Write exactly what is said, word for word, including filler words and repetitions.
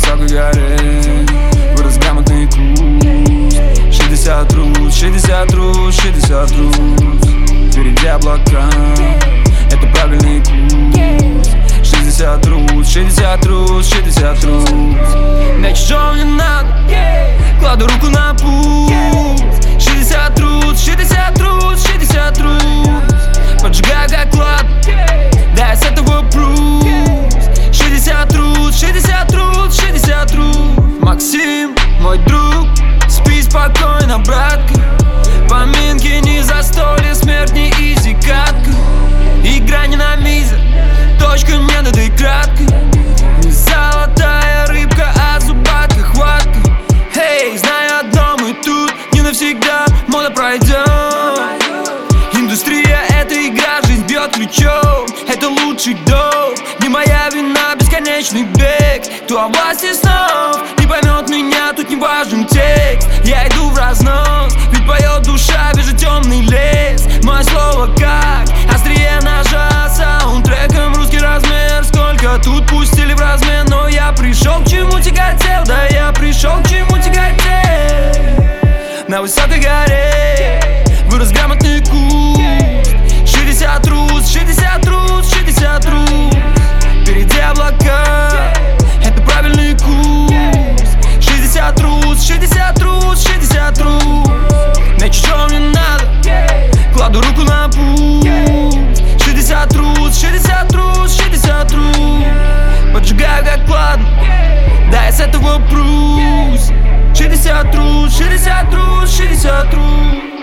высокой горе вырос грамотный куст. Шестьдесят трус, шестьдесят трус, шестьдесят трус. Впереди облака, это правильный курс. Шестьдесят трус, шестьдесят трус, шестьдесят трус. Для чужого не надо, кладу руку на путь. Шестьдесят трус, шестьдесят трус, шестьдесят трус. Поджигаю как лад, да я с этого прус. Шестьдесят трус, шестьдесят трус, шестьдесят трус. Максим, мой друг, спи спокойно, братка. Поминки не застолье, смерть не изи катка. Игра не на мизер, точка не над и кратко. Не золотая рыбка, а зубатка хватка. Эй, знаю одно, мы тут не навсегда, мода пройдет. Индустрия — это игра, жизнь бьет ключом. Это лучший долг, не моя вина, бесконечный бег. Кто о власти снов не поймет меня, тут не важен текст. Я иду в разнос, ведь поет душа, вижу темный лес. Мое слово как острие ножа, саундтреком русский размер. Сколько тут пустили в размен, но я пришел к чему тяготел. Да я пришел к чему тяготел. На высокой горе вырос грамотный куст. Шестьдесят трус, шестьдесят трус, шестьдесят трус. Впереди облака, это правильный курс. Шестьдесят трус, шестьдесят трус, шестьдесят трус. На чужом не надо, кладу руку на путь. Шестьдесят трус, шестьдесят трус, шестьдесят трус. Поджигаю как пладно, да я с этого прус. Шестьдесят трус, шестьдесят трус, шестьдесят трус.